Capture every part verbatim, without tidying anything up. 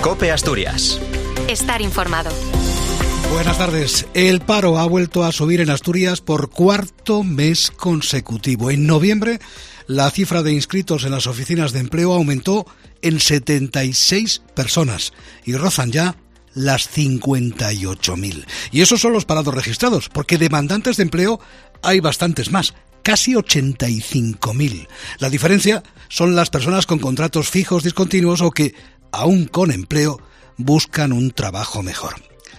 COPE Asturias. Estar informado. Buenas tardes. El paro ha vuelto a subir en Asturias por cuarto mes consecutivo. En noviembre, la cifra de inscritos en las oficinas de empleo aumentó en setenta y seis personas y rozan ya las cincuenta y ocho mil. Y esos son los parados registrados, porque demandantes de empleo hay bastantes más, casi ochenta y cinco mil. La diferencia son las personas con contratos fijos discontinuos o que, aún con empleo, buscan un trabajo mejor.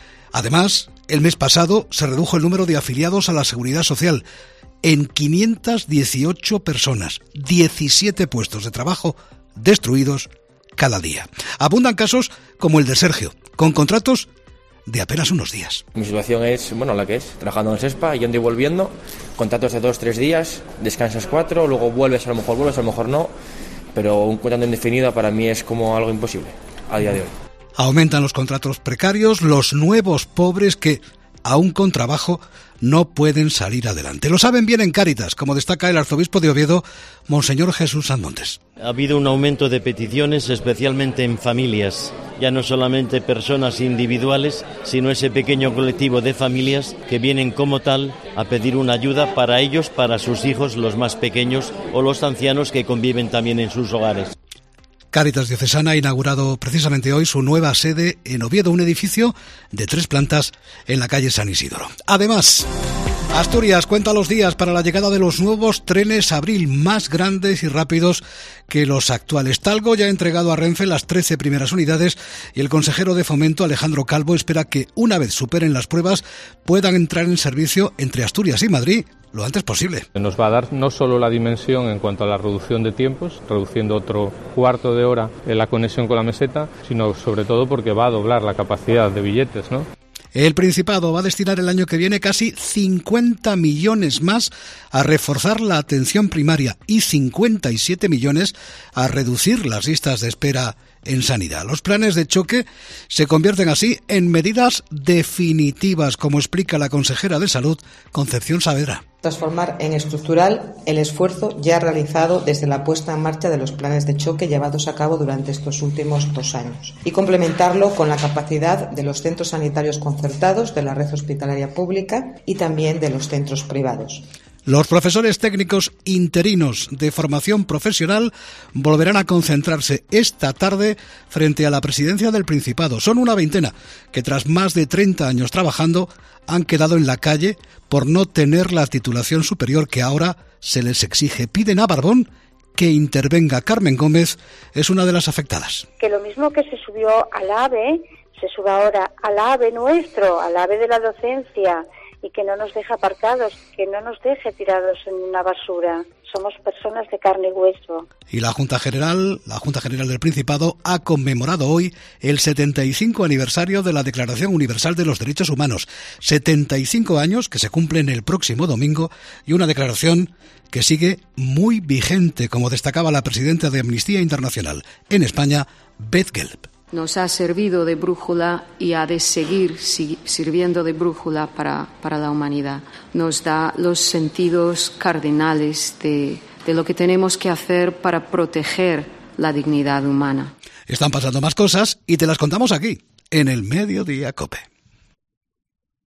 Además, el mes pasado se redujo el número de afiliados a la Seguridad Social en quinientas dieciocho personas, diecisiete puestos de trabajo destruidos cada día. Abundan casos como el de Sergio, con contratos de apenas unos días. Mi situación es, bueno, la que es, trabajando en SESPA, yendo y volviendo, contratos de dos, tres días, descansas cuatro, luego vuelves, a lo mejor vuelves, a lo mejor no, pero un contrato indefinido para mí es como algo imposible a día de hoy. Aumentan los contratos precarios, los nuevos pobres que, aún con trabajo, no pueden salir adelante. Lo saben bien en Cáritas, como destaca el arzobispo de Oviedo, Monseñor Jesús Sanmontes. Ha habido un aumento de peticiones, especialmente en familias. Ya no solamente personas individuales, sino ese pequeño colectivo de familias que vienen como tal a pedir una ayuda para ellos, para sus hijos, los más pequeños, o los ancianos que conviven también en sus hogares. Cáritas Diocesana ha inaugurado precisamente hoy su nueva sede en Oviedo, un edificio de tres plantas en la calle San Isidoro. Además, Asturias cuenta los días para la llegada de los nuevos trenes Abril, más grandes y rápidos que los actuales. Talgo ya ha entregado a Renfe las trece primeras unidades y el consejero de Fomento, Alejandro Calvo, espera que una vez superen las pruebas puedan entrar en servicio entre Asturias y Madrid lo antes posible. Nos va a dar no solo la dimensión en cuanto a la reducción de tiempos, reduciendo otro cuarto de hora en la conexión con la meseta, sino sobre todo porque va a doblar la capacidad de billetes, ¿no? El Principado va a destinar el año que viene casi cincuenta millones más a reforzar la atención primaria y cincuenta y siete millones a reducir las listas de espera en sanidad. Los planes de choque se convierten así en medidas definitivas, como explica la consejera de Salud, Concepción Saavedra. Transformar en estructural el esfuerzo ya realizado desde la puesta en marcha de los planes de choque llevados a cabo durante estos últimos dos años y complementarlo con la capacidad de los centros sanitarios concertados, de la red hospitalaria pública y también de los centros privados. Los profesores técnicos interinos de formación profesional volverán a concentrarse esta tarde frente a la presidencia del Principado. Son una veintena que tras más de treinta años trabajando han quedado en la calle por no tener la titulación superior que ahora se les exige. Piden a Barbón que intervenga. Carmen Gómez es una de las afectadas. Que lo mismo que se subió al AVE, se sube ahora al AVE nuestro, al AVE de la docencia, y que no nos deje aparcados, que no nos deje tirados en una basura. Somos personas de carne y hueso. Y la Junta General, la Junta General del Principado ha conmemorado hoy el setenta y cinco aniversario de la Declaración Universal de los Derechos Humanos. setenta y cinco años que se cumplen el próximo domingo y una declaración que sigue muy vigente, como destacaba la presidenta de Amnistía Internacional en España, Beth Gelb. Nos ha servido de brújula y ha de seguir sirviendo de brújula para, para la humanidad. Nos da los sentidos cardinales de, de lo que tenemos que hacer para proteger la dignidad humana. Están pasando más cosas y te las contamos aquí, en el Mediodía COPE.